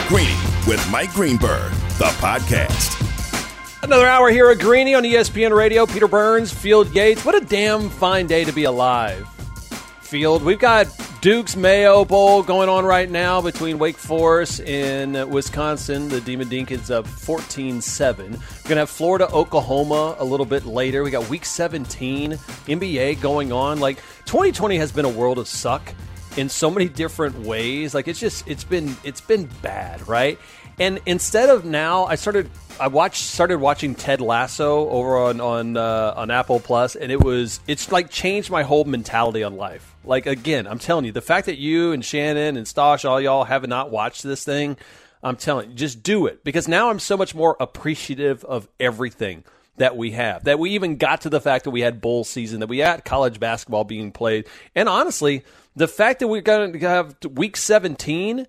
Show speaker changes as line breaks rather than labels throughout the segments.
Greeny with Mike Greenberg, the podcast.
Another hour here at Greeny on ESPN Radio. Peter Burns, Field Yates. What a damn fine day to be alive, Field. We've got Duke's Mayo Bowl going on right now between Wake Forest and Wisconsin. The Demon Deacons up 14-7. We're going to have Florida, Oklahoma a little bit later. We got Week 17, NBA going on. Like, 2020 has been a world of suck in so many different ways. Like, it's been bad, right? And instead of now, I started watching Ted Lasso over on Apple Plus, and it's like changed my whole mentality on life. Like, again, I'm telling you, the fact that you and Shannon and Stosh, all y'all have not watched this thing, I'm telling you, just do it, because now I'm so much more appreciative of everything that we have, that we even got to the fact that we had bowl season, that we had college basketball being played, and honestly, the fact that we're going to have Week 17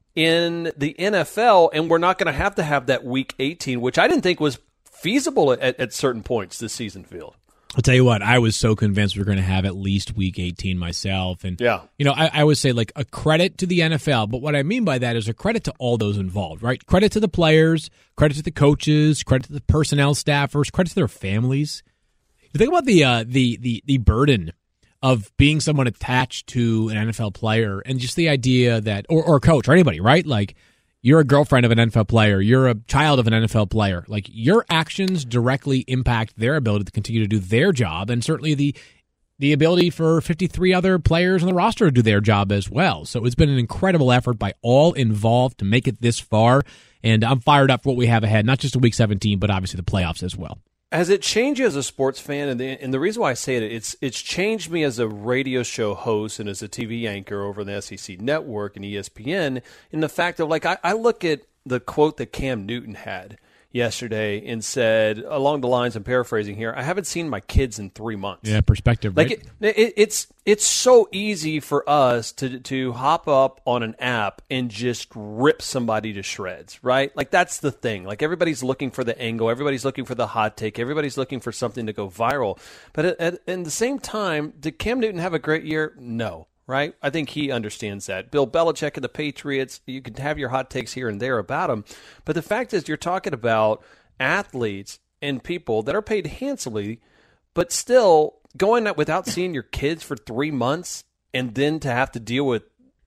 in the NFL, and we're not going to have that Week 18, which I didn't think was feasible at certain points this season, Field.
I'll tell you what, I was so convinced we were going to have at least Week 18 myself. And,
yeah.
You know, I always say, like, a credit to the NFL, but what I mean by that is a credit to all those involved, right? Credit to the players, credit to the coaches, credit to the personnel staffers, credit to their families. You think about the burden of being someone attached to an NFL player, and just the idea that, or a coach or anybody, right? Like, you're a girlfriend of an NFL player, you're a child of an NFL player. Like, your actions directly impact their ability to continue to do their job, and certainly the ability for 53 other players on the roster to do their job as well. So it's been an incredible effort by all involved to make it this far, and I'm fired up for what we have ahead, not just a Week 17, but obviously the playoffs as well.
Has it changed you as a sports fan? And the reason why I say it, it's changed me as a radio show host and as a TV anchor over the SEC Network and ESPN, in the fact of, like, I look at the quote that Cam Newton had yesterday and said, along the lines, I'm paraphrasing here, I haven't seen my kids in 3 months.
Yeah, perspective, right?
Like, it's so easy for us to hop up on an app and just rip somebody to shreds, right? Like, that's the thing. Like, everybody's looking for the angle. Everybody's looking for the hot take. Everybody's looking for something to go viral. But at the same time, did Cam Newton have a great year? No. Right? I think he understands that. Bill Belichick and the Patriots, you can have your hot takes here and there about them. But the fact is, you're talking about athletes and people that are paid handsomely, but still going out without seeing your kids for 3 months, and then to have to deal with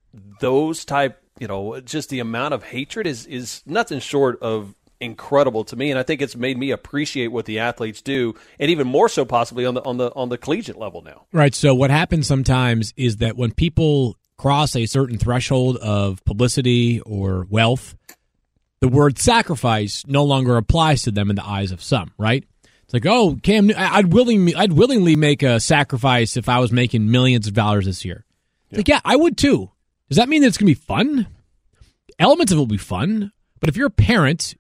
those type, just the amount of hatred is nothing short of incredible to me, and I think it's made me appreciate what the athletes do, and even more so possibly on the collegiate level now.
Right. So what happens sometimes is that when people cross a certain threshold of publicity or wealth, the word sacrifice no longer applies to them in the eyes of some. Right. It's like, oh, Cam, I'd willingly make a sacrifice if I was making millions of dollars this year. It's like, yeah, I would too. Does that mean that it's going to be fun? Elements of it will be fun, but if you're a parent,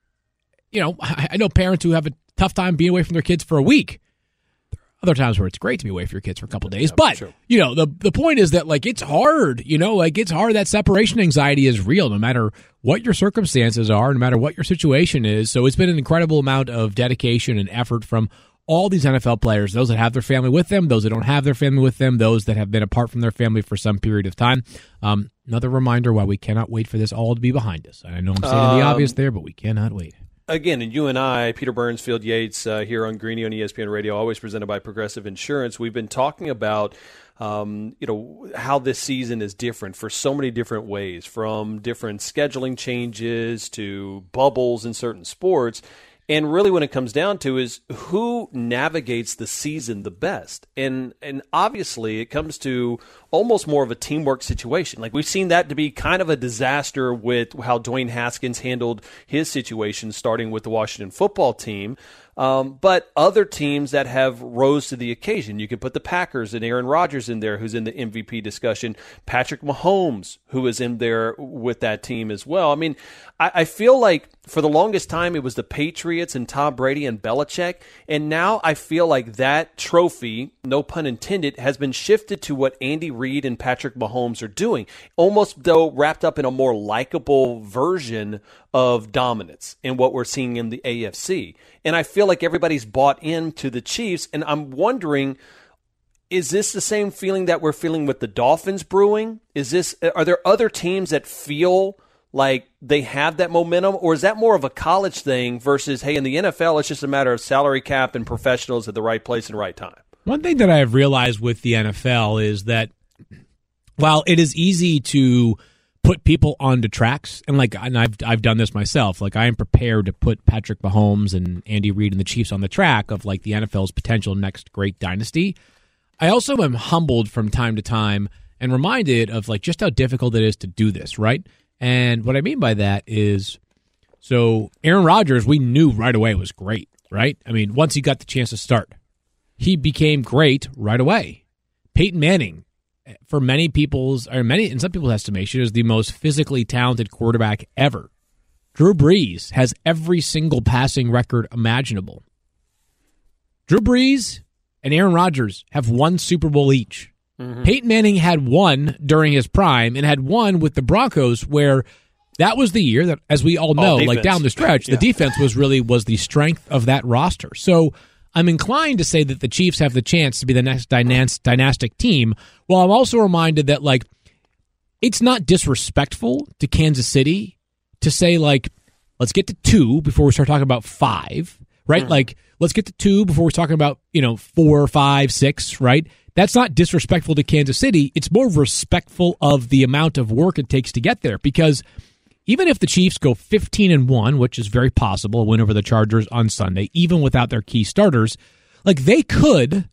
I know parents who have a tough time being away from their kids for a week. There are other times where it's great to be away from your kids for a couple of days. But, the point is that, like, it's hard. It's hard. That separation anxiety is real no matter what your circumstances are, no matter what your situation is. So it's been an incredible amount of dedication and effort from all these NFL players, those that have their family with them, those that don't have their family with them, those that have been apart from their family for some period of time. Another reminder why we cannot wait for this all to be behind us. I know I'm saying the obvious there, but we cannot wait.
Again, and you and I, Peter Burns, Field Yates, here on Greeny on ESPN Radio, always presented by Progressive Insurance. We've been talking about, how this season is different for so many different ways, from different scheduling changes to bubbles in certain sports. And really when it comes down to is who navigates the season the best. And obviously it comes to almost more of a teamwork situation. Like, we've seen that to be kind of a disaster with how Dwayne Haskins handled his situation, starting with the Washington football team. But other teams that have rose to the occasion, you can put the Packers and Aaron Rodgers in there, who's in the MVP discussion. Patrick Mahomes, who is in there with that team as well. I mean, I feel like for the longest time it was the Patriots and Tom Brady and Belichick, and now I feel like that trophy, no pun intended, has been shifted to what Andy Reid and Patrick Mahomes are doing, almost though wrapped up in a more likable version of dominance in what we're seeing in the AFC. And I feel like everybody's bought into the Chiefs, and I'm wondering, is this the same feeling that we're feeling with the Dolphins brewing? Are there other teams that feel like they have that momentum, or is that more of a college thing versus, hey, in the NFL, it's just a matter of salary cap and professionals at the right place and right time?
One thing that I have realized with the NFL is that while it is easy to put people onto tracks, and I've done this myself, like I am prepared to put Patrick Mahomes and Andy Reid and the Chiefs on the track of like the NFL's potential next great dynasty. I also am humbled from time to time and reminded of like just how difficult it is to do this, right? And what I mean by that is, so Aaron Rodgers, we knew right away was great, right? I mean, once he got the chance to start, he became great right away. Peyton Manning, for in some people's estimation, is the most physically talented quarterback ever. Drew Brees has every single passing record imaginable. Drew Brees and Aaron Rodgers have one Super Bowl each. Mm-hmm. Peyton Manning had one during his prime and had one with the Broncos, where that was the year that, as we all know, like down the stretch, the defense was the strength of that roster. So I'm inclined to say that the Chiefs have the chance to be the next dynastic team, while I'm also reminded that like it's not disrespectful to Kansas City to say like, let's get to 2 before we start talking about 5, right? Mm-hmm. Like, let's get to 2 before we're talking about, 4, 5, 6, right? That's not disrespectful to Kansas City. It's more respectful of the amount of work it takes to get there, because even if the Chiefs go 15-1, which is very possible, a win over the Chargers on Sunday, even without their key starters, like they could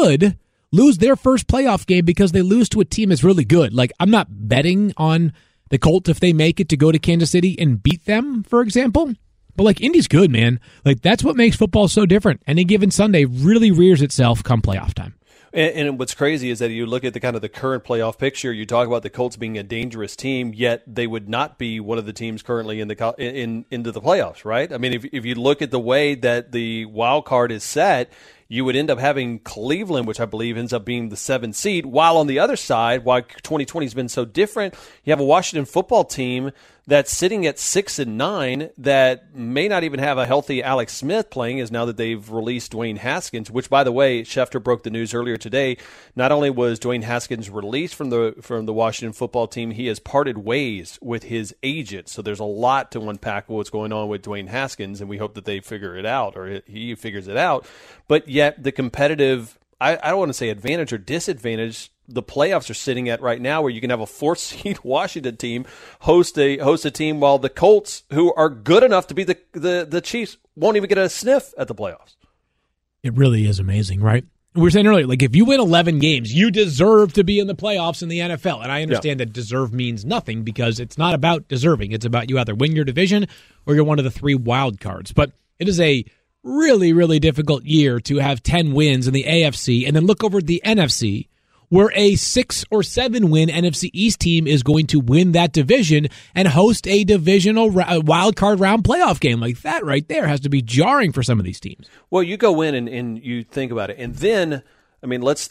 lose their first playoff game because they lose to a team that's really good. Like, I'm not betting on the Colts if they make it to go to Kansas City and beat them, for example. But like, Indy's good, man. Like, that's what makes football so different. Any given Sunday really rears itself come playoff time.
And what's crazy is that you look at the kind of the current playoff picture. You talk about the Colts being a dangerous team, yet they would not be one of the teams currently into the playoffs, right? I mean, if you look at the way that the wild card is set, you would end up having Cleveland, which I believe ends up being the 7th seed. While on the other side, why 2020 has been so different, you have a Washington football team that's sitting at 6-9 that may not even have a healthy Alex Smith playing, as now that they've released Dwayne Haskins, which, by the way, Schefter broke the news earlier today. Not only was Dwayne Haskins released from the Washington football team, he has parted ways with his agent. So there's a lot to unpack what's going on with Dwayne Haskins, and we hope that they figure it out, or he figures it out. But yet the competitive, I don't want to say advantage or disadvantage, the playoffs are sitting at right now, where you can have a 4th-seed Washington team host a team, while the Colts, who are good enough to be the Chiefs, won't even get a sniff at the playoffs.
It really is amazing, right? We were saying earlier, like, if you win 11 games, you deserve to be in the playoffs in the NFL. And I understand that deserve means nothing, because it's not about deserving. It's about you either win your division or you're one of the 3 wild cards. But it is a really, really difficult year to have 10 wins in the AFC and then look over at the NFC, where a 6 or 7 win NFC East team is going to win that division and host a divisional wild card round playoff game. Like, that right there has to be jarring for some of these teams.
Well, you go in and you think about it, and then, I mean, let's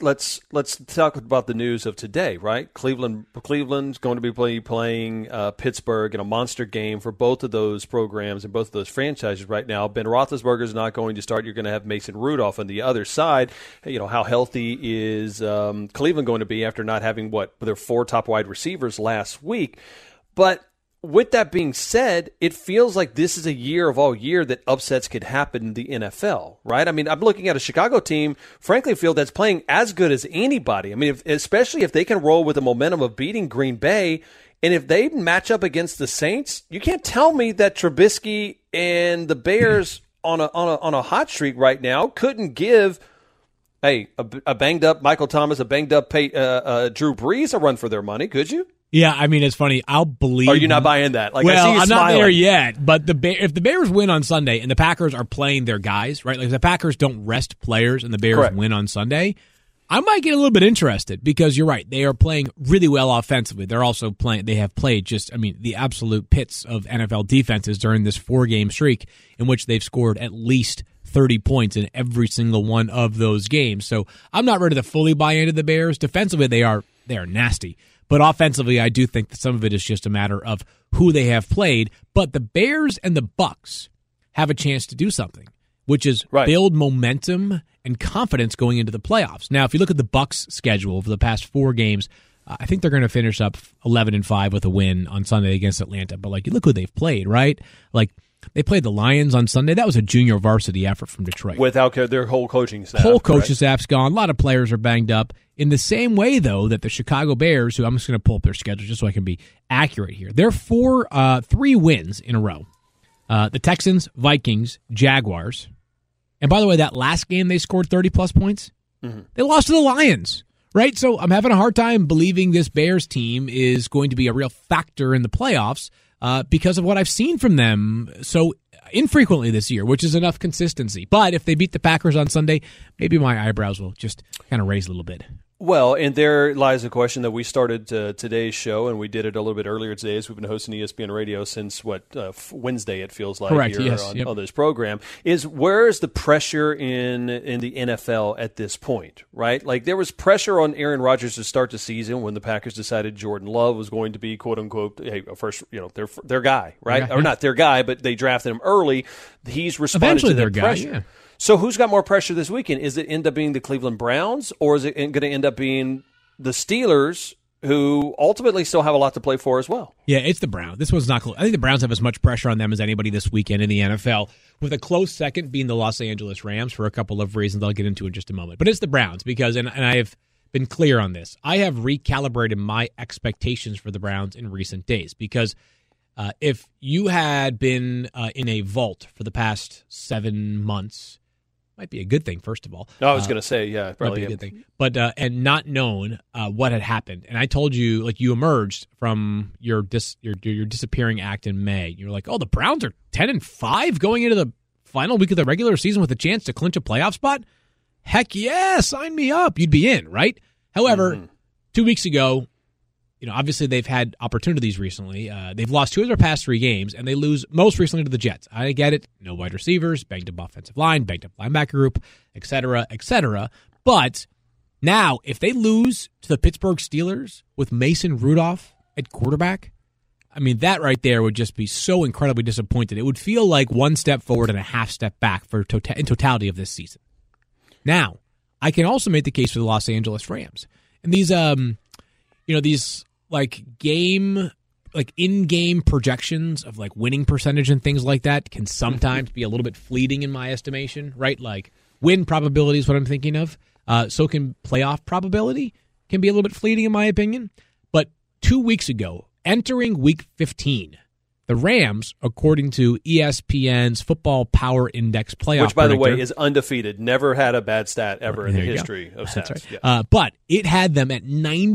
talk about the news of today, right? Cleveland's going to be playing Pittsburgh in a monster game for both of those programs and both of those franchises right now. Ben Roethlisberger is not going to start. You're going to have Mason Rudolph on the other side. How healthy is Cleveland going to be after not having their 4 top wide receivers last week? But with that being said, it feels like this is a year of all year that upsets could happen in the NFL, right? I mean, I'm looking at a Chicago team, frankly, feel that's playing as good as anybody. I mean, especially if they can roll with the momentum of beating Green Bay, and if they match up against the Saints, you can't tell me that Trubisky and the Bears on a hot streak right now couldn't give a banged up Michael Thomas, a banged up Drew Brees a run for their money, could you?
Yeah, I mean, it's funny. I'll believe.
Are you not buying that? Like,
well,
I see you
I'm
smiling.
not there yet. But if the Bears win on Sunday and the Packers are playing their guys, right? Like, if the Packers don't rest players and the Bears win on Sunday, I might get a little bit interested, because you're right. They are playing really well offensively. They're also playing. They have played the absolute pits of NFL defenses during this 4-game streak in which they've scored at least 30 points in every single one of those games. So I'm not ready to fully buy into the Bears. Defensively, they are nasty. But offensively, I do think that some of it is just a matter of who they have played. But the Bears and the Bucs have a chance to do something, which is build momentum and confidence going into the playoffs. Now, if you look at the Bucs' schedule over the past 4 games, I think they're going to finish up 11-5 with a win on Sunday against Atlanta. But like, look who they've played, right? Like, they played the Lions on Sunday. That was a junior varsity effort from Detroit.
Without their whole coaching staff.
Whole coaching staff's gone. A lot of players are banged up. In the same way, though, that the Chicago Bears, who I'm just going to pull up their schedule just so I can be accurate here. They're 3 wins in a row. The Texans, Vikings, Jaguars. And by the way, that last game they scored 30-plus points. Mm-hmm. They lost to the Lions, right? So I'm having a hard time believing this Bears team is going to be a real factor in the playoffs because of what I've seen from them so infrequently this year, which is enough consistency. But if they beat the Packers on Sunday, maybe my eyebrows will just kind of raise a little bit.
Well, and there lies a question that we started today's show, and we did it a little bit earlier today as we've been hosting ESPN Radio since, Wednesday it feels like.
Correct,
here
yes,
on this program, is where is the pressure in the NFL at this point, right? Like, there was pressure on Aaron Rodgers to start the season when the Packers decided Jordan Love was going to be, quote-unquote, first, their guy, right?
Yeah.
Or not their guy, but they drafted him early. He's responded
Eventually
to their
their
pressure.
guy, yeah.
So who's got more pressure this weekend? Is it end up being the Cleveland Browns, or is it going to end up being the Steelers, who ultimately still have a lot to play for as well?
Yeah, it's the Browns. This one's not close. I think the Browns have as much pressure on them as anybody this weekend in the NFL, with a close second being the Los Angeles Rams for a couple of reasons I'll get into in just a moment. But it's the Browns because, and I have been clear on this, I have recalibrated my expectations for the Browns in recent days because if you had been in a vault for the past 7 months, might be a good thing, first of all.
No, I was going to say, yeah, probably
might be a good thing. But and not known what had happened, and I told you, like, you emerged from your disappearing act in May. You're like, oh, the Browns are 10-5 going into the final week of the regular season with a chance to clinch a playoff spot. Heck yeah, sign me up. You'd be in, right? However, 2 weeks ago, obviously they've had opportunities recently. They've lost 2 of their past 3 games, and they lose most recently to the Jets. I get it. No wide receivers, banged up offensive line, banged up linebacker group, et cetera, et cetera. But now, if they lose to the Pittsburgh Steelers with Mason Rudolph at quarterback, I mean, that right there would just be so incredibly disappointed. It would feel like 1 step forward and a half step back in totality of this season. Now, I can also make the case for the Los Angeles Rams. And these, these in-game projections of like winning percentage and things like that can sometimes be a little bit fleeting in my estimation, right? Like win probability is what I'm thinking of. So can playoff probability can be a little bit fleeting in my opinion. But 2 weeks ago, entering week 15, the Rams, according to ESPN's Football Power Index playoff
which, by the
predictor,
way, is undefeated. Never had a bad stat ever in the history of stats.
That's right.
Yeah.
But it had them at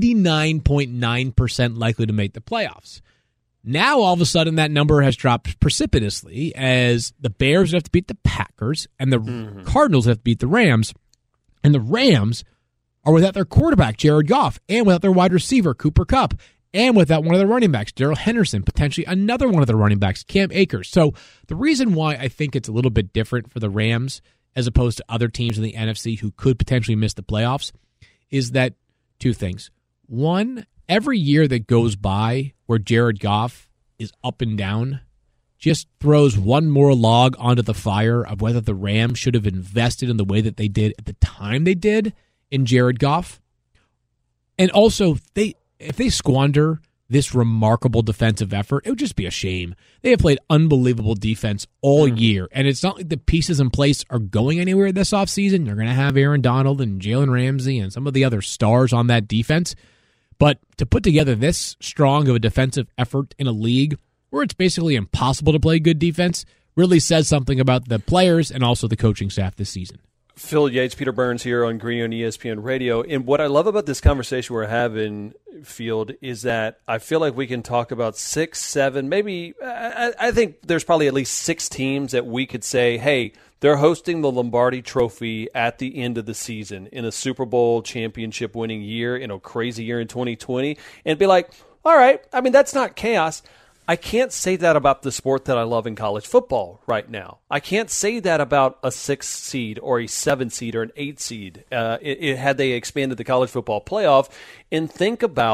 99.9% likely to make the playoffs. Now, all of a sudden, that number has dropped precipitously as the Bears have to beat the Packers and the Cardinals have to beat the Rams. And the Rams are without their quarterback, Jared Goff, and without their wide receiver, Cooper Kupp, and without one of their running backs, Darrell Henderson, potentially another one of their running backs, Cam Akers. So the reason why I think it's a little bit different for the Rams as opposed to other teams in the NFC who could potentially miss the playoffs is that 2 things. One, every year that goes by where Jared Goff is up and down just throws one more log onto the fire of whether the Rams should have invested in the way that they did at the time they did in Jared Goff. And also, if they squander this remarkable defensive effort, it would just be a shame. They have played unbelievable defense all year, and it's not like the pieces in place are going anywhere this offseason. You're going to have Aaron Donald and Jalen Ramsey and some of the other stars on that defense. But to put together this strong of a defensive effort in a league where it's basically impossible to play good defense really says something about the players and also the coaching staff this season.
Phil Yates, Peter Burns here on Green on ESPN Radio. And what I love about this conversation we're having, Field, is that I feel like we can talk about 6, 7, maybe I think there's probably at least 6 teams that we could say, hey, they're hosting the Lombardi Trophy at the end of the season in a Super Bowl championship winning year, in a crazy year in 2020, and be like, all right, I mean, that's not chaos. I can't say that about the sport that I love in college football right now. I can't say that about a 6 seed or a 7 seed or an 8 seed had they expanded the college football playoff. And think about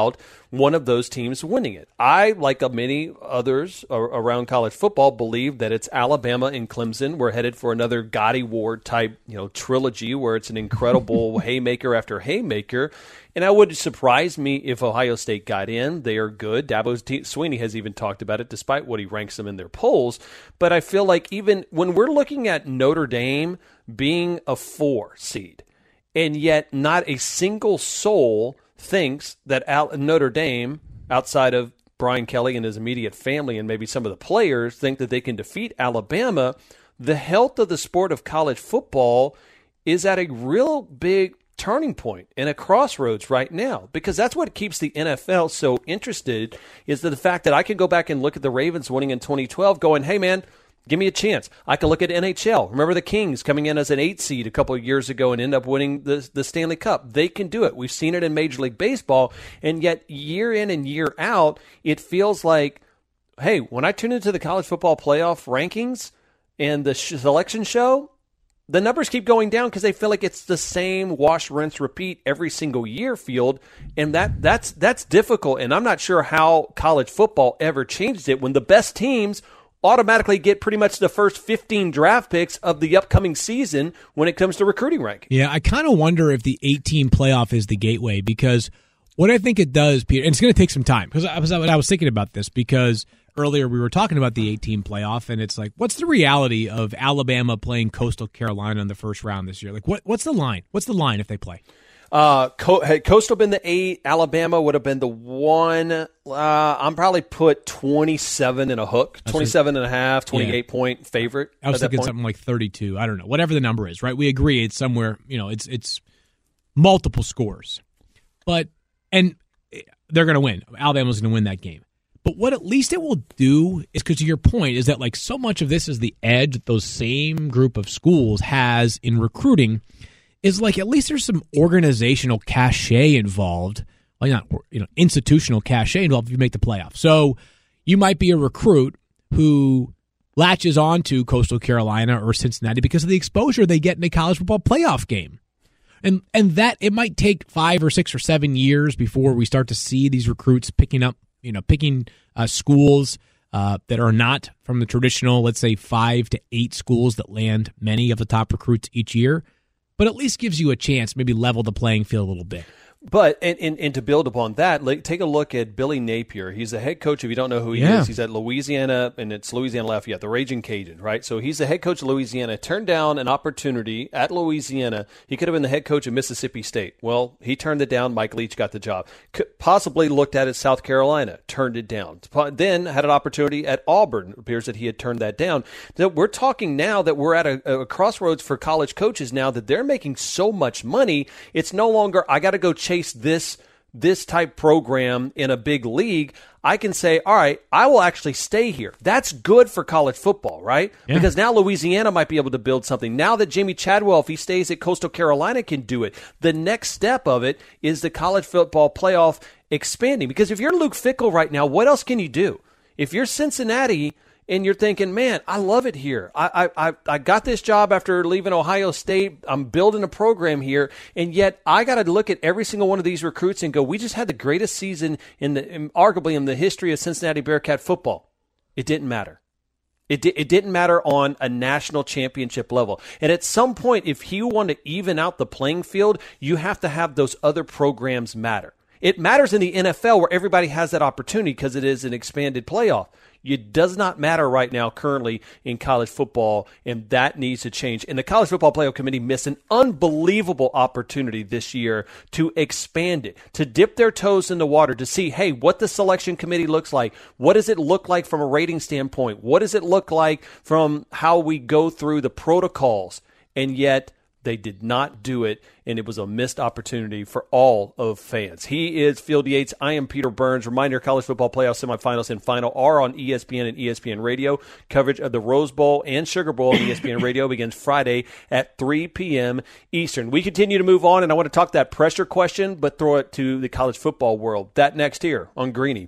one of those teams winning it. I, like many others around college football, believe that it's Alabama and Clemson. We're headed for another Gotti Ward type, trilogy where it's an incredible haymaker after haymaker. And it wouldn't surprise me if Ohio State got in. They are good. Dabo Swinney has even talked about it, despite what he ranks them in their polls. But I feel like even when we're looking at Notre Dame being a 4 seed, and yet not a single soul thinks that Notre Dame, outside of Brian Kelly and his immediate family and maybe some of the players, think that they can defeat Alabama, the health of the sport of college football is at a real big turning point and a crossroads right now, because that's what keeps the NFL so interested, is the fact that I can go back and look at the Ravens winning in 2012 going, hey, man, give me a chance. I can look at NHL. Remember the Kings coming in as an 8 seed a couple of years ago and end up winning the Stanley Cup. They can do it. We've seen it in Major League Baseball, and yet year in and year out, it feels like, hey, when I tune into the college football playoff rankings and the selection show, the numbers keep going down because they feel like it's the same wash, rinse, repeat every single year field, and that's difficult. And I'm not sure how college football ever changed it when the best teams automatically get pretty much the first 15 draft picks of the upcoming season when it comes to recruiting rank.
Yeah, I kind of wonder if the 8-team playoff is the gateway, because what I think it does, Peter, and it's going to take some time, because I was thinking about this, because earlier we were talking about the 8-team playoff, and it's like, what's the reality of Alabama playing Coastal Carolina in the first round this year? Like, what's the line? What's the line if they play?
Had Coastal been the 8, Alabama would have been the 1. I'm probably put 27 in a hook, 27 and a half, 28-point favorite.
I was thinking something like 32. I don't know. Whatever the number is, right? We agree it's somewhere, it's multiple scores. And they're going to win. Alabama's going to win that game. But what at least it will do is, because to your point, is that like so much of this is the edge that those same group of schools has in recruiting, is like at least there's some organizational cachet involved, like not institutional cachet involved if you make the playoff. So you might be a recruit who latches on to Coastal Carolina or Cincinnati because of the exposure they get in a college football playoff game. And that it might take 5 or 6 or 7 years before we start to see these recruits picking schools that are not from the traditional, let's say 5 to 8 schools that land many of the top recruits each year, but at least gives you a chance, maybe level the playing field a little bit.
But, and to build upon that, take a look at Billy Napier. He's the head coach, if you don't know who he is. He's at Louisiana, and it's Louisiana Lafayette, the Raging Cajun, right? So he's the head coach of Louisiana, turned down an opportunity at Louisiana. He could have been the head coach of Mississippi State. Well, he turned it down. Mike Leach got the job. Possibly looked at it South Carolina, turned it down. Then had an opportunity at Auburn. It appears that he had turned that down. So we're talking now that we're at a crossroads for college coaches now that they're making so much money. It's no longer, I got to go chase this type program in a big league. I can say, all right, I will actually stay here. That's good for college football, right? Yeah. Because now Louisiana might be able to build something. Now that Jamie Chadwell, if he stays at Coastal Carolina, can do it. The next step of it is the college football playoff expanding. Because if you're Luke Fickell right now, what else can you do? If you're Cincinnati and you're thinking, man, I love it here. I got this job after leaving Ohio State. I'm building a program here, and yet I got to look at every single one of these recruits and go, we just had the greatest season arguably in the history of Cincinnati Bearcat football. It didn't matter. It didn't matter on a national championship level. And at some point, if you want to even out the playing field, you have to have those other programs matter. It matters in the NFL where everybody has that opportunity because it is an expanded playoff. It does not matter right now currently in college football, and that needs to change. And the College Football Playoff Committee missed an unbelievable opportunity this year to expand it, to dip their toes in the water, to see, hey, what the selection committee looks like. What does it look like from a rating standpoint? What does it look like from how we go through the protocols? And yet they did not do it, and it was a missed opportunity for all of fans. He is Field Yates. I am Peter Burns. Reminder, college football playoff semifinals and final are on ESPN and ESPN Radio. Coverage of the Rose Bowl and Sugar Bowl on ESPN Radio begins Friday at 3 p.m. Eastern. We continue to move on, and I want to talk that pressure question, but throw it to the college football world. That next here on Greeny.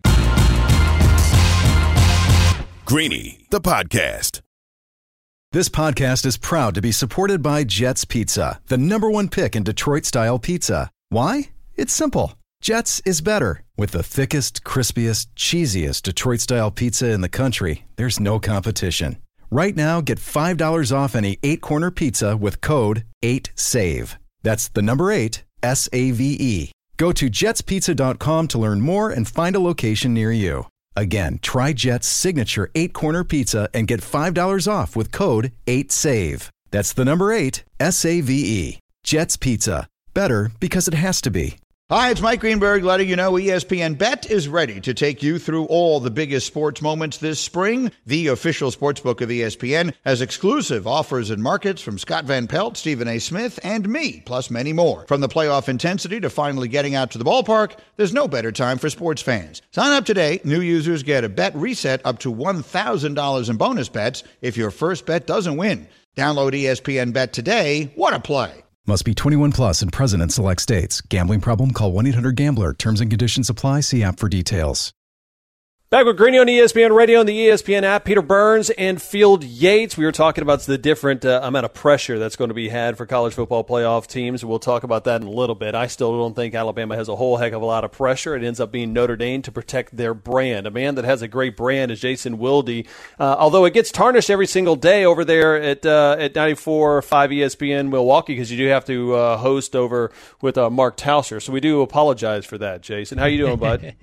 Greeny, the podcast.
This podcast is proud to be supported by Jets Pizza, the #1 pick in Detroit-style pizza. Why? It's simple. Jets is better. With the thickest, crispiest, cheesiest Detroit-style pizza in the country, there's no competition. Right now, get $5 off any 8-corner pizza with code 8SAVE. That's the number 8, S-A-V-E. Go to jetspizza.com to learn more and find a location near you. Again, try Jet's signature 8-corner pizza and get $5 off with code 8SAVE. That's the number 8, S-A-V-E. Jet's Pizza. Better because it has to be.
Hi, it's Mike Greenberg letting you know ESPN Bet is ready to take you through all the biggest sports moments this spring. The official sportsbook of ESPN has exclusive offers and markets from Scott Van Pelt, Stephen A. Smith, and me, plus many more. From the playoff intensity to finally getting out to the ballpark, there's no better time for sports fans. Sign up today. New users get a bet reset up to $1,000 in bonus bets if your first bet doesn't win. Download ESPN Bet today. What a play.
Must be 21 plus and present in select states. Gambling problem? Call 1-800-GAMBLER. Terms and conditions apply. See app for details.
Back with Greeny on ESPN Radio and the ESPN app. Peter Burns and Field Yates. We were talking about the different amount of pressure that's going to be had for college football playoff teams. We'll talk about that in a little bit. I still don't think Alabama has a whole heck of a lot of pressure. It ends up being Notre Dame to protect their brand. A man that has a great brand is Jason Wilde. Although it gets tarnished every single day over there at 94.5 ESPN Milwaukee, because you do have to host over with Mark Tauscher. So we do apologize for that, Jason. How you doing, bud?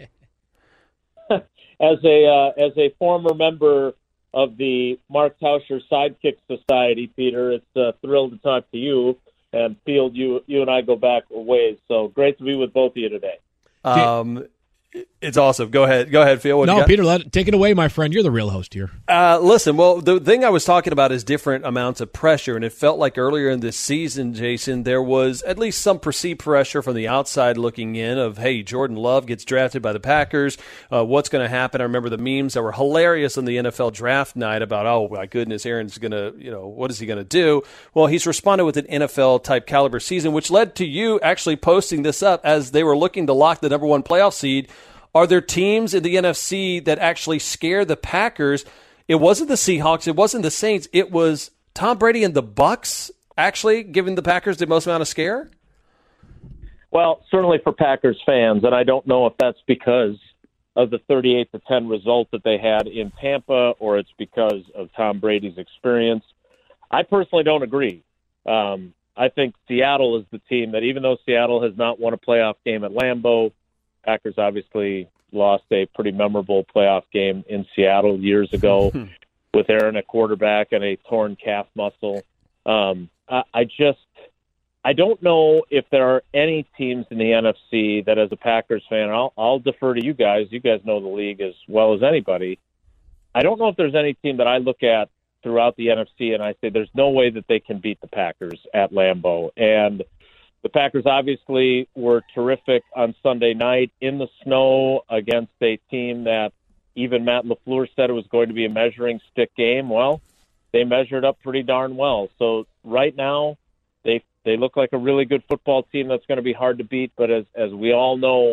As a former member of the Mark Tauscher Sidekick Society, Peter, it's a thrill to talk to you. And Field, you and I go back a ways, so great to be with both of you today.
It's awesome. Go ahead, Phil.
No, Peter, take it away, my friend. You're the real host here.
Listen, well, the thing I was talking about is different amounts of pressure, and it felt like earlier in this season, Jason, there was at least some perceived pressure from the outside looking in of, hey, Jordan Love gets drafted by the Packers. What's going to happen? I remember the memes that were hilarious on the NFL draft night about, oh, my goodness, Aaron's going to, what is he going to do? Well, he's responded with an NFL-type caliber season, which led to you actually posting this up as they were looking to lock the number one playoff seed. Are there teams in the NFC that actually scare the Packers? It wasn't the Seahawks. It wasn't the Saints. It was Tom Brady and the Bucs actually giving the Packers the most amount of scare?
Well, certainly for Packers fans, and I don't know if that's because of the 38-10 result that they had in Tampa or it's because of Tom Brady's experience. I personally don't agree. I think Seattle is the team that, even though Seattle has not won a playoff game at Lambeau, Packers obviously lost a pretty memorable playoff game in Seattle years ago with Aaron at quarterback and a torn calf muscle. I don't know if there are any teams in the NFC that, as a Packers fan, I'll defer to you guys. You guys know the league as well as anybody. I don't know if there's any team that I look at throughout the NFC and I say there's no way that they can beat the Packers at Lambeau. And the Packers obviously were terrific on Sunday night in the snow against a team that even Matt LaFleur said it was going to be a measuring stick game. Well, they measured up pretty darn well. So right now, they look like a really good football team that's going to be hard to beat. But as we all know,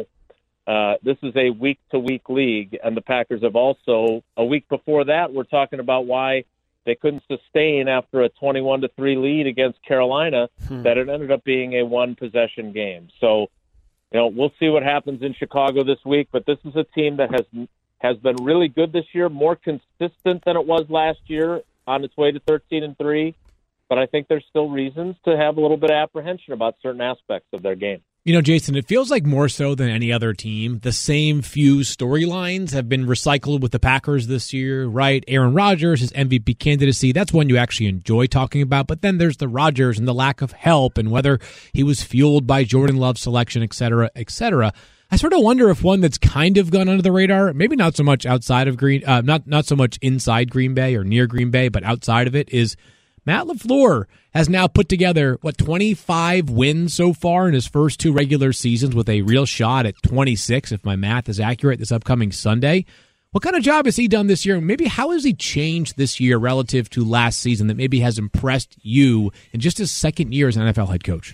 this is a week-to-week league, and the Packers have also, a week before that, we're talking about why they couldn't sustain after a 21-3 lead against Carolina, that it ended up being a one-possession game. So, we'll see what happens in Chicago this week, but this is a team that has been really good this year, more consistent than it was last year on its way to 13-3. But I think there's still reasons to have a little bit of apprehension about certain aspects of their game.
Jason, it feels like more so than any other team, the same few storylines have been recycled with the Packers this year, right? Aaron Rodgers, his MVP candidacy, that's one you actually enjoy talking about. But then there's the Rodgers and the lack of help and whether he was fueled by Jordan Love's selection, et cetera, et cetera. I sort of wonder if one that's kind of gone under the radar, maybe not so much outside of not so much inside Green Bay or near Green Bay, but outside of it, is Matt LaFleur has now put together, 25 wins so far in his first two regular seasons with a real shot at 26, if my math is accurate, this upcoming Sunday. What kind of job has he done this year? Maybe how has he changed this year relative to last season that maybe has impressed you in just his second year as an NFL head coach?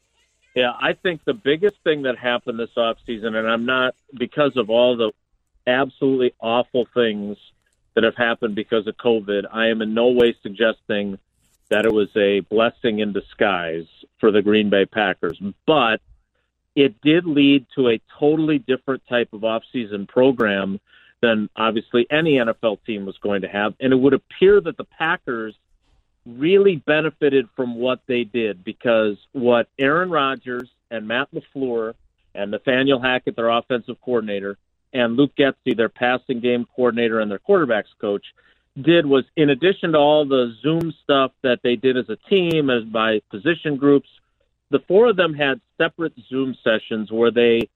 Yeah, I think the biggest thing that happened this offseason, and I'm not, because of all the absolutely awful things that have happened because of COVID, I am in no way suggesting that it was a blessing in disguise for the Green Bay Packers. But it did lead to a totally different type of offseason program than obviously any NFL team was going to have. And it would appear that the Packers really benefited from what they did, because what Aaron Rodgers and Matt LaFleur and Nathaniel Hackett, their offensive coordinator, and Luke Getsy, their passing game coordinator and their quarterbacks coach, did was, in addition to all the Zoom stuff that they did as a team, as by position groups, the four of them had separate Zoom sessions where they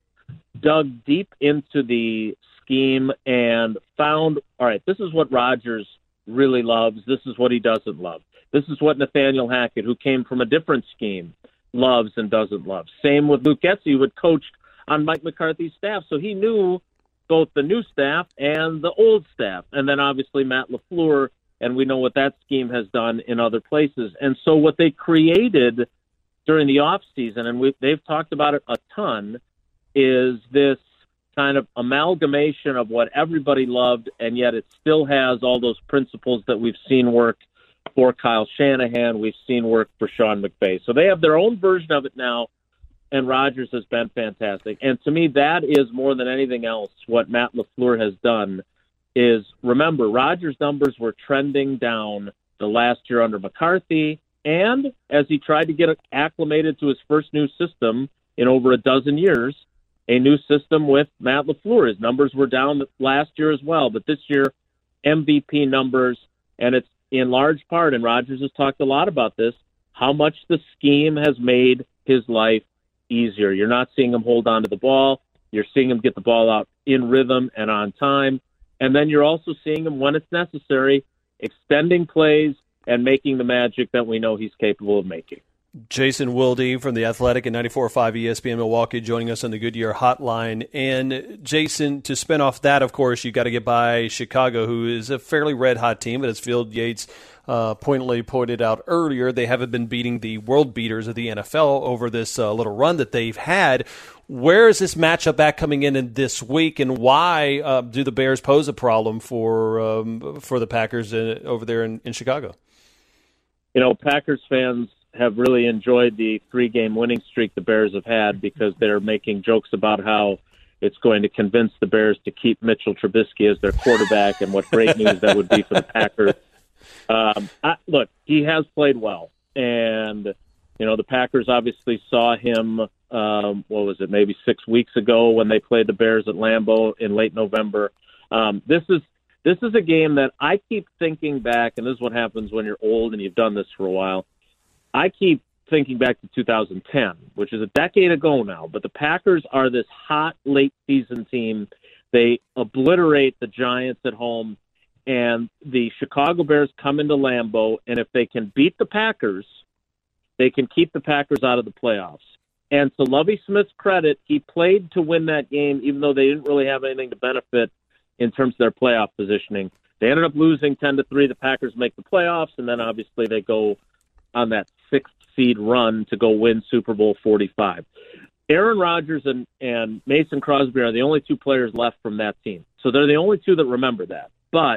dug deep into the scheme and found, all right, this is what Rodgers really loves. This is what he doesn't love. This is what Nathaniel Hackett, who came from a different scheme, loves and doesn't love. Same with Luke Getsy, who had coached on Mike McCarthy's staff. So he knew both the new staff and the old staff. And then obviously Matt LaFleur, and we know what that scheme has done in other places. And so what they created during the offseason, and they've talked about it a ton, is this kind of amalgamation of what everybody loved, and yet it still has all those principles that we've seen work for Kyle Shanahan, we've seen work for Sean McVay. So they have their own version of it now, and Rodgers has been fantastic. And to me, that is more than anything else what Matt LaFleur has done is, remember, Rodgers' numbers were trending down the last year under McCarthy, and as he tried to get acclimated to his first new system in over a dozen years, a new system with Matt LaFleur. His numbers were down last year as well, but this year, MVP numbers, and it's in large part, and Rodgers has talked a lot about this, how much the scheme has made his life easier. You're not seeing him hold on to the ball. You're seeing him get the ball out in rhythm and on time. And then you're also seeing him, when it's necessary, extending plays and making the magic that we know he's capable of making.
Jason Wilde from The Athletic and 94.5 ESPN Milwaukee joining us on the Goodyear Hotline. And, Jason, to spin off that, of course, you got to get by Chicago, who is a fairly red-hot team, but as Field Yates pointedly pointed out earlier, they haven't been beating the world beaters of the NFL over this little run that they've had. Where is this matchup at coming in this week, and why do the Bears pose a problem for the Packers over there in Chicago?
You know, Packers fans have really enjoyed the 3-game winning streak the Bears have had, because they're making jokes about how it's going to convince the Bears to keep Mitchell Trubisky as their quarterback, and what great news that would be for the Packers. Look, he has played well, and you know the Packers obviously saw him. Maybe 6 weeks ago when they played the Bears at Lambeau in late November. This is a game that I keep thinking back, and this is what happens when you're old and you've done this for a while. I keep thinking back to 2010, which is a decade ago now, but the Packers are this hot late-season team. They obliterate the Giants at home, and the Chicago Bears come into Lambeau, and if they can beat the Packers, they can keep the Packers out of the playoffs. And to Lovie Smith's credit, he played to win that game, even though they didn't really have anything to benefit in terms of their playoff positioning. They ended up losing 10-3. The Packers make the playoffs, and then obviously they go on that 6th seed run to go win Super Bowl 45. Aaron Rodgers and Mason Crosby are the only two players left from that team. So they're the only two that remember that. But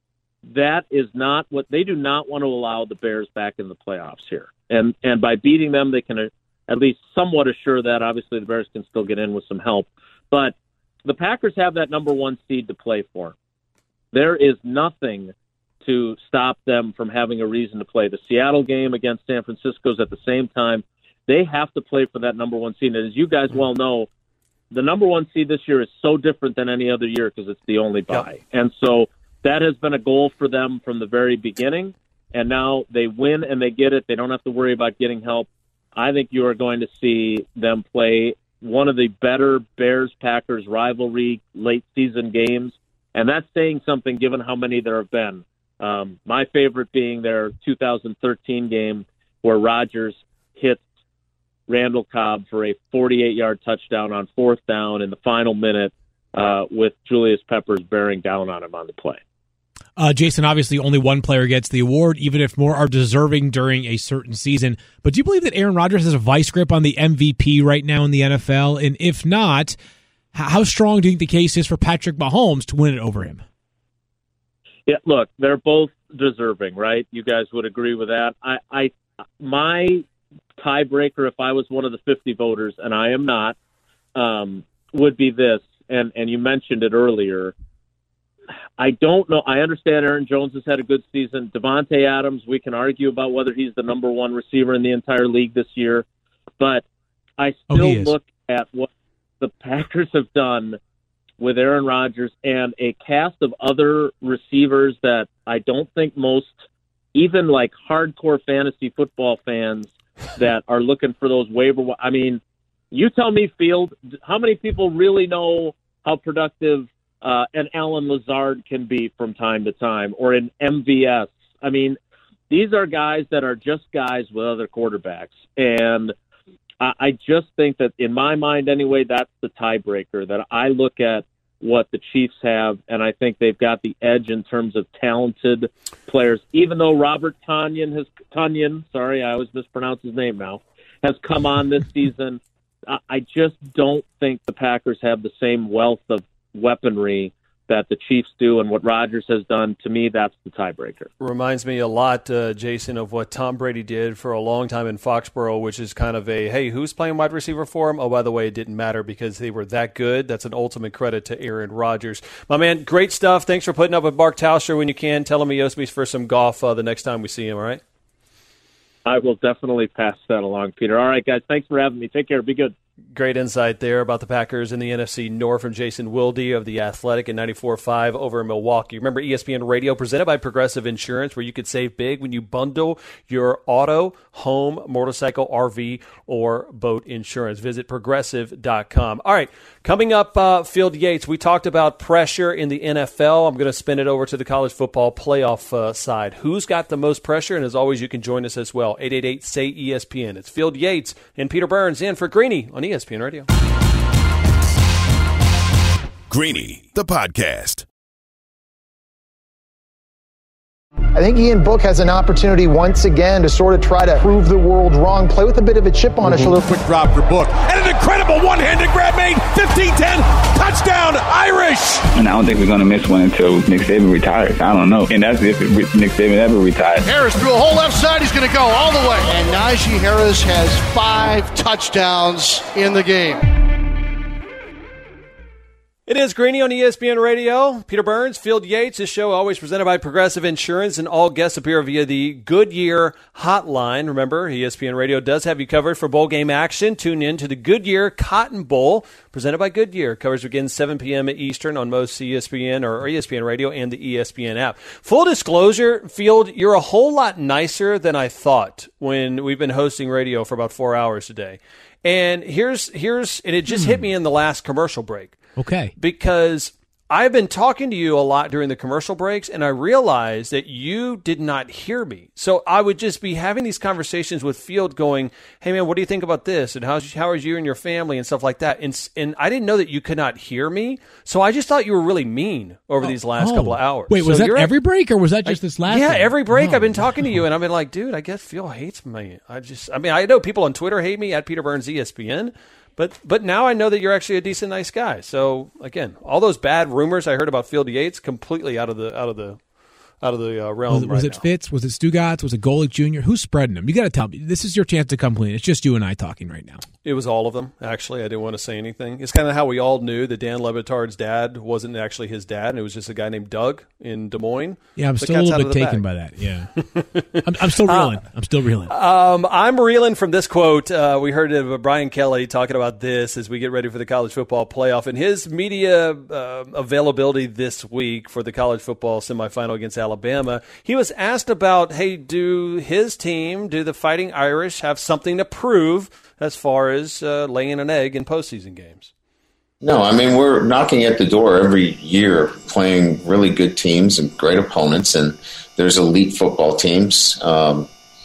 that is not what they do not want to allow the Bears back in the playoffs here. And by beating them, they can at least somewhat assure that. Obviously, the Bears can still get in with some help. But the Packers have that number 1 seed to play for. There is nothing to stop them from having a reason to play. The Seattle game against San Francisco is at the same time. They have to play for that number 1 seed. And as you guys well know, the number 1 seed this year is so different than any other year because it's the only bye. Yep. And so that has been a goal for them from the very beginning. And now they win and they get it. They don't have to worry about getting help. I think you are going to see them play one of the better Bears-Packers rivalry late-season games. And that's saying something given how many there have been. My favorite being their 2013 game where Rodgers hits Randall Cobb for a 48-yard touchdown on 4th down in the final minute with Julius Peppers bearing down on him on the play.
Jason, obviously only one player gets the award, even if more are deserving during a certain season. But do you believe that Aaron Rodgers has a vice grip on the MVP right now in the NFL? And if not, how strong do you think the case is for Patrick Mahomes to win it over him?
Yeah, look, they're both deserving, right? You guys would agree with that. My tiebreaker, if I was one of the 50 voters, and I am not, would be this, and you mentioned it earlier. I don't know. I understand Aaron Jones has had a good season. Devontae Adams, we can argue about whether he's the number one receiver in the entire league this year, but I still look at what the Packers have done with Aaron Rodgers and a cast of other receivers that I don't think most, even like hardcore fantasy football fans that are looking for those waiver. I mean, you tell me, Field, how many people really know how productive an Alan Lazard can be from time to time, or an MVS? I mean, these are guys that are just guys with other quarterbacks. And I just think that, in my mind anyway, that's the tiebreaker, that I look at what the Chiefs have, and I think they've got the edge in terms of talented players. Even though Robert Tonyan, sorry, I always mispronounce his name now, has come on this season, I just don't think the Packers have the same wealth of weaponry that the Chiefs do, and what Rodgers has done. To me, that's the tiebreaker.
Reminds me a lot, Jason, of what Tom Brady did for a long time in Foxborough, which is kind of a, hey, who's playing wide receiver for him? Oh, by the way, it didn't matter because they were that good. That's an ultimate credit to Aaron Rodgers. My man, great stuff. Thanks for putting up with Mark Tauscher when you can. Tell him he owes me for some golf the next time we see him, all right?
I will definitely pass that along, Peter. All right, guys, thanks for having me. Take care. Be good.
Great insight there about the Packers in the NFC North from Jason Wilde of The Athletic at 94.5 over in Milwaukee. Remember ESPN Radio, presented by Progressive Insurance, where you could save big when you bundle your auto, home, motorcycle, RV, or boat insurance. Visit Progressive.com. All right, coming up, Field Yates, we talked about pressure in the NFL. I'm going to spin it over to the college football playoff side. Who's got the most pressure? And as always, you can join us as well. 888-SAY-ESPN. It's Field Yates and Peter Burns in for Greeny on ESPN Radio.
Greeny, the podcast.
I think Ian Book has an opportunity once again to sort of try to prove the world wrong, play with a bit of a chip on his shoulder.
Quick drop for Book, and an incredible one-handed grab made, 15-10, touchdown, Irish!
And I don't think we're going to miss one until Nick Saban retires. I don't know. And that's if Nick Saban ever retires.
Harris through a whole left side, he's going to go all the way. And Najee Harris has 5 touchdowns in the game.
It is Greeny on ESPN Radio. Peter Burns, Field Yates. This show always presented by Progressive Insurance, and all guests appear via the Goodyear hotline. Remember, ESPN Radio does have you covered for bowl game action. Tune in to the Goodyear Cotton Bowl, presented by Goodyear. Coverage begins 7 p.m. Eastern on most ESPN or ESPN Radio and the ESPN app. Full disclosure, Field, you're a whole lot nicer than I thought when we've been hosting radio for about 4 hours today. And here's and it just hit me in the last commercial break.
Okay.
Because I've been talking to you a lot during the commercial breaks, and I realized that you did not hear me. So I would just be having these conversations with Field going, hey, man, what do you think about this? And how are you and your family and stuff like that? And I didn't know that you could not hear me. So I just thought you were really mean over these last couple of hours.
Wait, was that every break, or was that just this last
Yeah,
time?
every break I've been talking to you, and I've been like, dude, I guess Phil hates me. I know people on Twitter hate me, at Peter Burns ESPN. But now I know that you're actually a decent, nice guy. So again, all those bad rumors I heard about Field Yates completely out of the realm.
Was it
now.
Fitz? Was it Stugotz? Was it Golick Jr.? Who's spreading them? You got to tell me. This is your chance to come clean. It's just you and I talking right now.
It was all of them, actually. I didn't want to say anything. It's kind of how we all knew that Dan Le Batard's dad wasn't actually his dad, and it was just a guy named Doug in Des Moines.
Yeah, I'm still a little bit taken by that. Yeah, I'm still reeling. I'm still reeling.
I'm reeling from this quote. We heard of Brian Kelly talking about this as we get ready for the college football playoff. And his media availability this week for the college football semifinal against Alabama, he was asked about, hey, do the Fighting Irish have something to prove as far as laying an egg in postseason games?
No, I mean, we're knocking at the door every year playing really good teams and great opponents, and there's elite football teams. I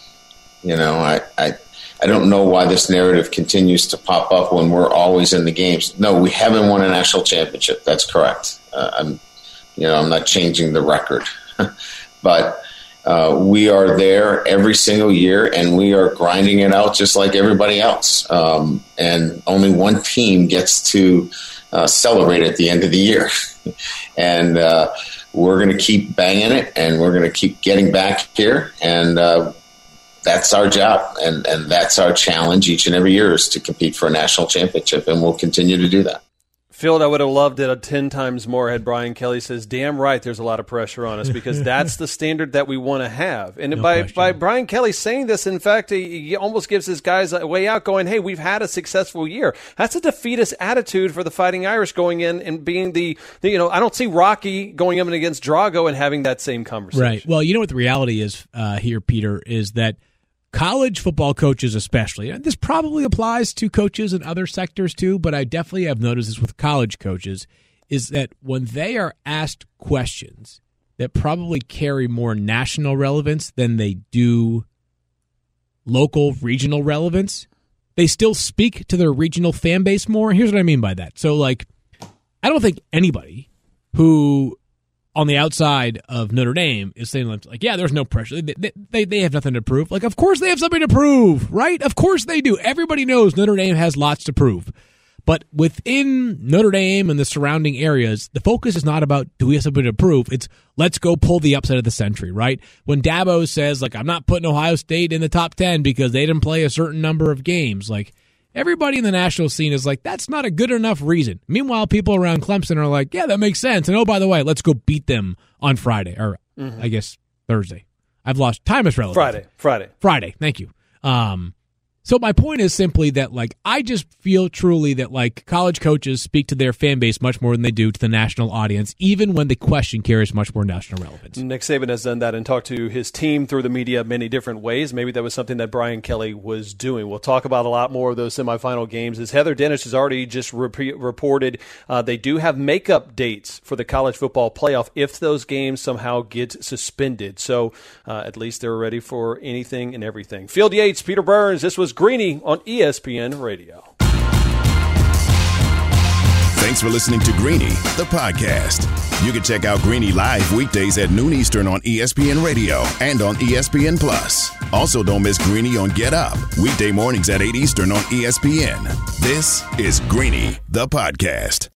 don't know why this narrative continues to pop up when we're always in the games. No, we haven't won a national championship. That's correct. I'm not changing the record. But we are there every single year, and we are grinding it out just like everybody else. And only one team gets to celebrate at the end of the year. And we're going to keep banging it, and we're going to keep getting back here. And that's our job, and that's our challenge each and every year is to compete for a national championship, and we'll continue to do that.
Field, I would have loved it 10 times more had Brian Kelly says, damn right, there's a lot of pressure on us, because that's the standard that we want to have. And by Brian Kelly saying this, in fact, he almost gives his guys a way out going, hey, we've had a successful year. That's a defeatist attitude for the Fighting Irish going in and being the I don't see Rocky going up against Drago and having that same conversation.
Right. Well, you know what the reality is here, Peter, is that college football coaches especially, and this probably applies to coaches in other sectors too, but I definitely have noticed this with college coaches, is that when they are asked questions that probably carry more national relevance than they do local, regional relevance, they still speak to their regional fan base more. Here's what I mean by that. So, like, I don't think anybody who on the outside of Notre Dame is saying, like, yeah, there's no pressure. They have nothing to prove. Like, of course they have something to prove, right? Of course they do. Everybody knows Notre Dame has lots to prove. But within Notre Dame and the surrounding areas, the focus is not about, do we have something to prove? It's, let's go pull the upset of the century, right? When Dabo says, like, I'm not putting Ohio State in the top 10 because they didn't play a certain number of games, like, everybody in the national scene is like, that's not a good enough reason. Meanwhile, people around Clemson are like, yeah, that makes sense. And oh, by the way, let's go beat them on Friday, or I guess Thursday. I've lost time is relevant. Friday. Thank you. So my point is simply that, like, I just feel truly that, like, college coaches speak to their fan base much more than they do to the national audience, even when the question carries much more national relevance.
Nick Saban has done that and talked to his team through the media many different ways. Maybe that was something that Brian Kelly was doing. We'll talk about a lot more of those semifinal games. As Heather Dennis has already just reported, they do have makeup dates for the college football playoff if those games somehow get suspended. So at least they're ready for anything and everything. Field Yates, Peter Burns, this was Greeny on ESPN Radio.
Thanks for listening to Greeny, the podcast. You can check out Greeny live weekdays at noon Eastern on ESPN Radio and on ESPN Plus. Also, don't miss Greeny on Get Up, weekday mornings at 8 Eastern on ESPN. This is Greeny, the podcast.